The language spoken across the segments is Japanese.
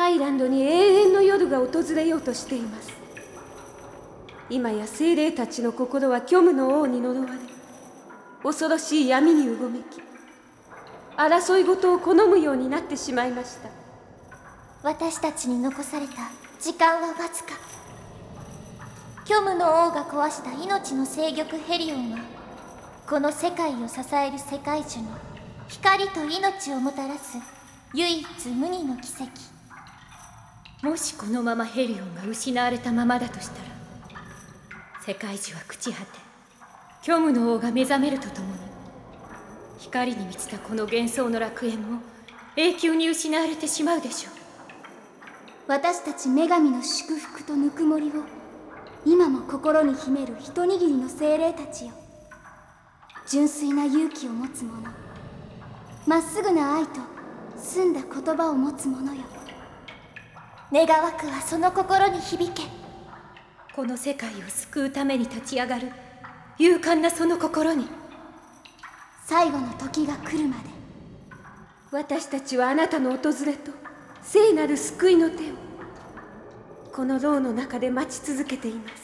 ハイランドに永遠の夜が訪れようとしています。今や精霊たちの心は虚無の王に呪われ、恐ろしい闇にうごめき、争い事を好むようになってしまいました。 私たちに残された時間はわずか。虚無の王が壊した命の制御ヘリオンは、この世界を支える世界樹の光と命をもたらす唯一無二の奇跡。 もしこのままヘリオンが失われたままだとしたら、世界樹は朽ち果て、虚無の王が目覚めるとともに、光に満ちたこの幻想の楽園も永久に失われてしまうでしょう。 私たち女神の祝福とぬくもりを今も心に秘める一握りの精霊たちよ。純粋な勇気を持つ者、まっすぐな愛と澄んだ言葉を持つ者よ。 願わくはその心に響け。 この世界を救うために立ち上がる勇敢なその心に、 最後の時が来るまで、 私たちはあなたの訪れと聖なる救いの手をこの牢の中で待ち続けています。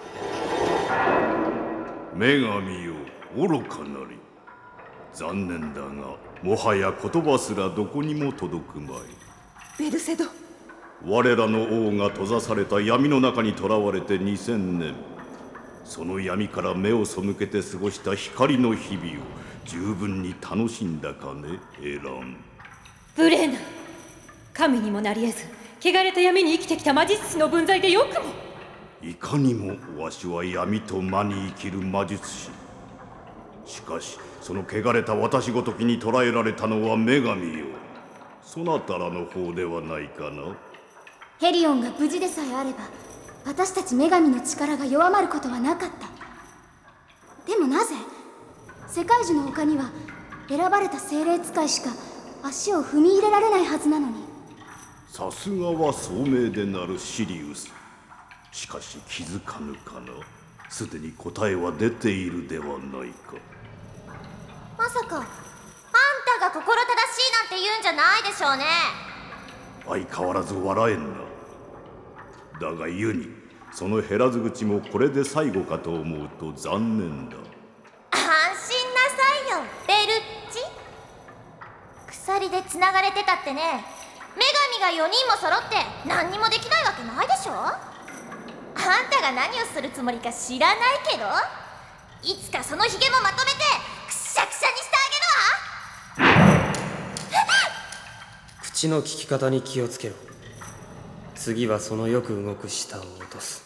女神よ、愚かなり。残念だが、もはや言葉すらどこにも届くまい。 ベルセド、 我らの王が閉ざされた闇の中に囚われて2000年。その闇から目を背けて過ごした光の日々を十分に楽しんだかね、エラン。 ブレーナ、神にもなり得ず汚れた闇に生きてきた魔術師の分際でよくも。 いかにもわしは闇と魔に生きる魔術師。しかしその汚れた私ごときに捕らえられたのは女神よ。そなたらの方ではないかな。 ヘリオンが無事でさえあれば、私たち女神の力が弱まることはなかった。でもなぜ世界樹の丘には選ばれた精霊使いしか足を踏み入れられないはずなのに。 さすがは聡明でなるシリウス。しかし気づかぬかな。すでに答えは出ているではないか。 まさかあんたが心正しいなんて言うんじゃないでしょうね。 相変わらず笑えんな。だがユニ、その減らず口もこれで最後かと思うと残念だ。 安心なさいよ、ベルッチ。鎖でつながれてたってね、女神が4人も揃って何にもできないわけないでしょ。あんたが何をするつもりか知らないけど、いつかそのヒゲもまとめてくしゃくしゃにしてあげるわ。 口の利き方に気をつけろ。次はそのよく動く舌を落とす。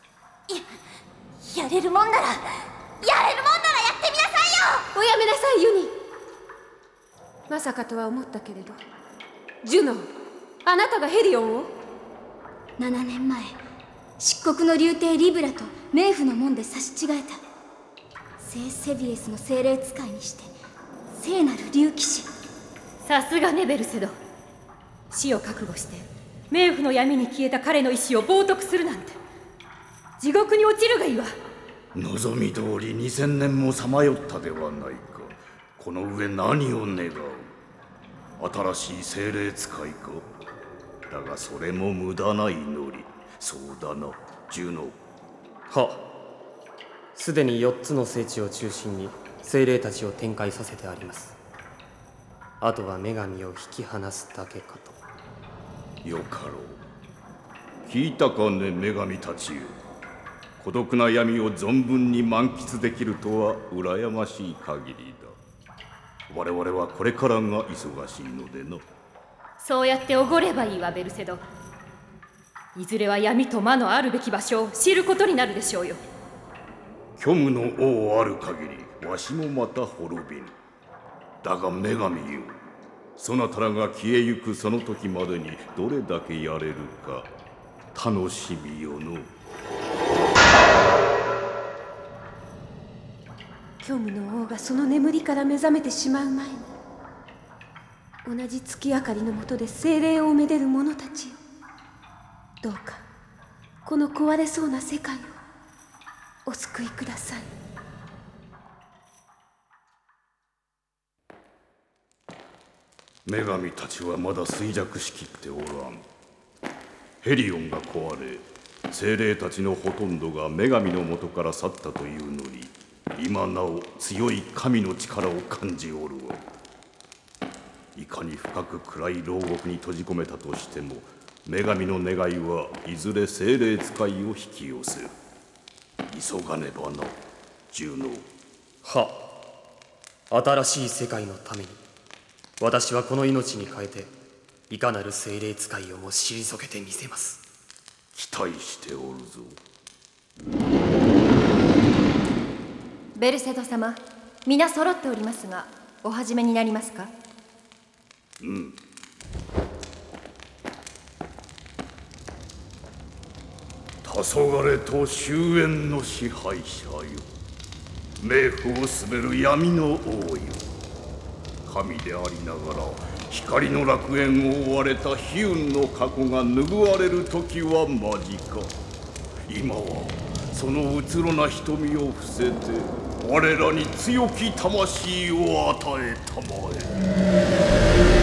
やれるもんならやってみなさいよ。 おやめなさい、ユニ。まさかとは思ったけれど、ジュノ、あなたがヘリオンを。 7年前、漆黒の竜帝リブラと冥府の門で差し違えた。聖セビエスの精霊使いにして聖なる竜騎士。 さすがね、ベルセド。死を覚悟して冥府の闇に消えた彼の意志を冒涜するなんて、地獄に落ちるがいいわ。 望み通り2000年もさまよったではないか。この上何を願う。新しい精霊使いか。だがそれも無駄な祈り。そうだな、ジュノ。 は、すでに4つの聖地を中心に精霊たちを展開させてあります。あとは女神を引き離すだけかと。 よかろう。聞いたかね、女神たちよ。孤独な闇を存分に満喫できるとは羨ましい限りだ。我々はこれからが忙しいのでな。 そうやっておごればいいわ、ベルセド。いずれは闇と魔のあるべき場所を知ることになるでしょうよ。 虚無の王ある限りわしもまた滅びぬ。だが女神よ、そなたらが消えゆくその時までにどれだけやれるか楽しみよの。 虚無の王がその眠りから目覚めてしまう前に、同じ月明かりの下で精霊をめでる者たちよ、どうかこの壊れそうな世界をお救いください。 女神たちはまだ衰弱しきっておらん。 ヘリオンが壊れ、精霊たちのほとんどが女神の元から去ったというのに、今なお強い神の力を感じおるわ。いかに深く暗い牢獄に閉じ込めたとしても、女神の願いはいずれ精霊使いを引き寄せる。急がねばな、ジュノー。 は、新しい世界のために私はこの命に変えていかなる精霊使いをも退けてみせます。 期待しておるぞ。 ベルセド様、皆揃っておりますが、お始めになりますか？ うん。黄昏と終焉の支配者よ、冥府を滑る闇の王よ、神でありながら光の楽園を追われた悲運の過去が拭われる時は間近。今はそのうつろな瞳を伏せて我らに強き魂を与えたまえ。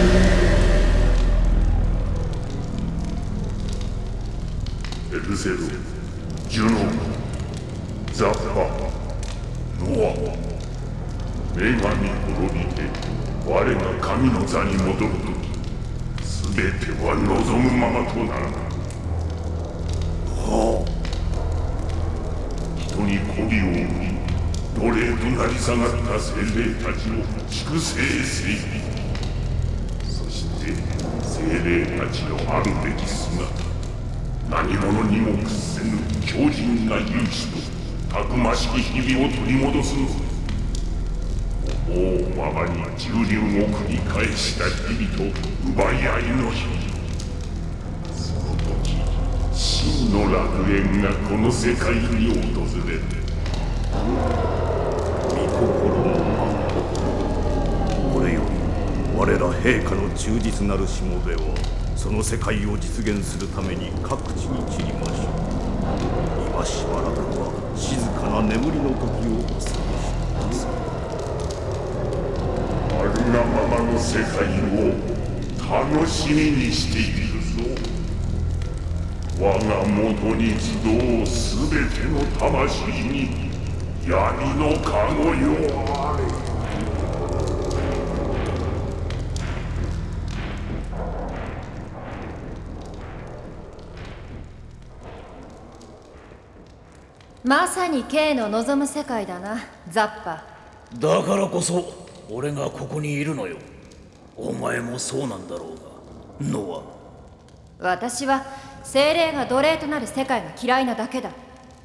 ベルゼロ、ジュノー、ザッパ、ノア、女神滅びて我が神の座に戻るとき、すべては望むままとならない。はあ。人に媚びを売り、奴隷となり下がった精霊たちを粛清せい。そして精霊たちのあるべき姿、何者にも屈せぬ強靭な勇士とたくましき日々を取り戻すの。思うままに蹂躙を繰り返した日々と奪い合いの日々。その時、真の楽園がこの世界に訪れる。 御心のまま、これより我ら陛下の忠実なるしもべはその世界を実現するために各地に散りましょう。今しばらくは静かな眠りの時をお過ごしください。 あるがままの世界を楽しみにしているぞ。我が元に集うすべての魂に闇の加護よあれ。 まさに K の望む世界だな、ザッパ。 だからこそ俺がここにいるのよ。お前もそうなんだろうが、ノア。 私は精霊が奴隷となる世界が嫌いなだけだ。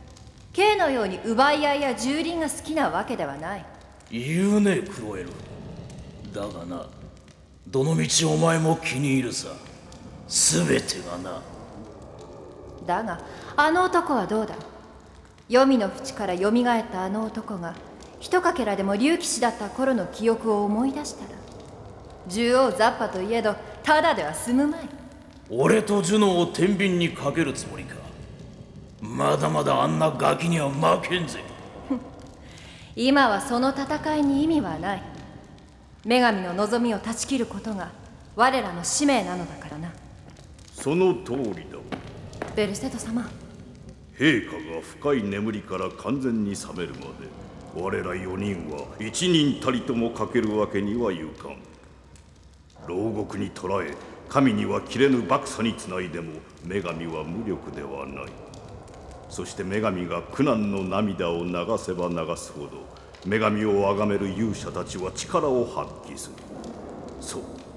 K のように奪い合いや蹂躙が好きなわけではない。 言うね、クロエル。だがな、どの道お前も気に入るさ、すべてがな。 だがあの男はどうだ。黄泉の淵からよみがえったあの男が一かけらでも竜騎士だった頃の記憶を思い出したら、獣王ザッパといえどただでは済むまい。 俺とジュノを天秤にかけるつもりか。まだまだあんなガキには負けんぜ。 今はその戦いに意味はない。女神の望みを断ち切ることが我らの使命なのだからな。 その通りだ。 ベルセト様、 陛下が深い眠りから完全に覚めるまで我ら4人は一人たりともかけるわけにはいかん。牢獄に捕らえ神には切れぬ縛鎖につないでも女神は無力ではない。そして女神が苦難の涙を流せば流すほど女神を崇める勇者たちは力を発揮する。そう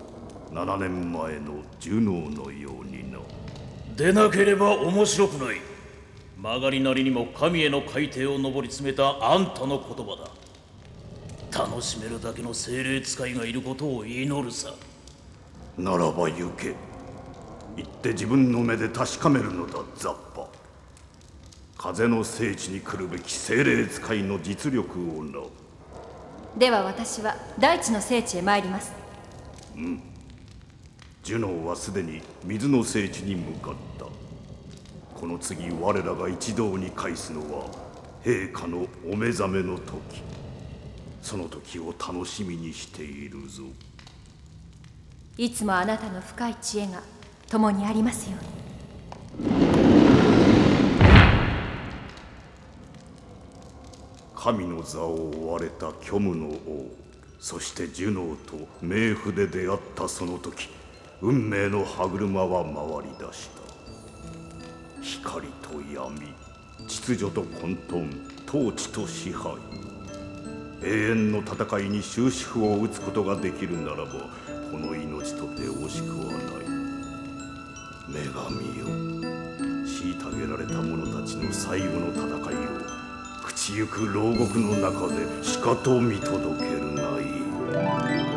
、7年前のジュノーのようにな。 でなければ面白くない。曲がりなりにも神への海底を上り詰めたあんたの言葉だ。楽しめるだけの精霊使いがいることを祈るさ。 ならば行け。行って自分の目で確かめるのだ、ザッパ。風の聖地に来るべき精霊使いの実力をな。 では私は大地の聖地へ参ります。 うん。ジュノーはすでに水の聖地に向かった。この次我らが一堂に会すのは陛下のお目覚めの時。その時を楽しみにしているぞ。 いつもあなたの深い知恵が共にありますように。 神の座を追われた虚無の王、そしてジュノーと冥府で出会ったその時、運命の歯車は回り出した。光と闇、秩序と混沌、統治と支配。永遠の戦いに終止符を打つことができるならば、この命とて惜しくはない。女神よ、虐げられた者たちの最後の戦いを朽ちゆく牢獄の中でしかと見届けるがいい。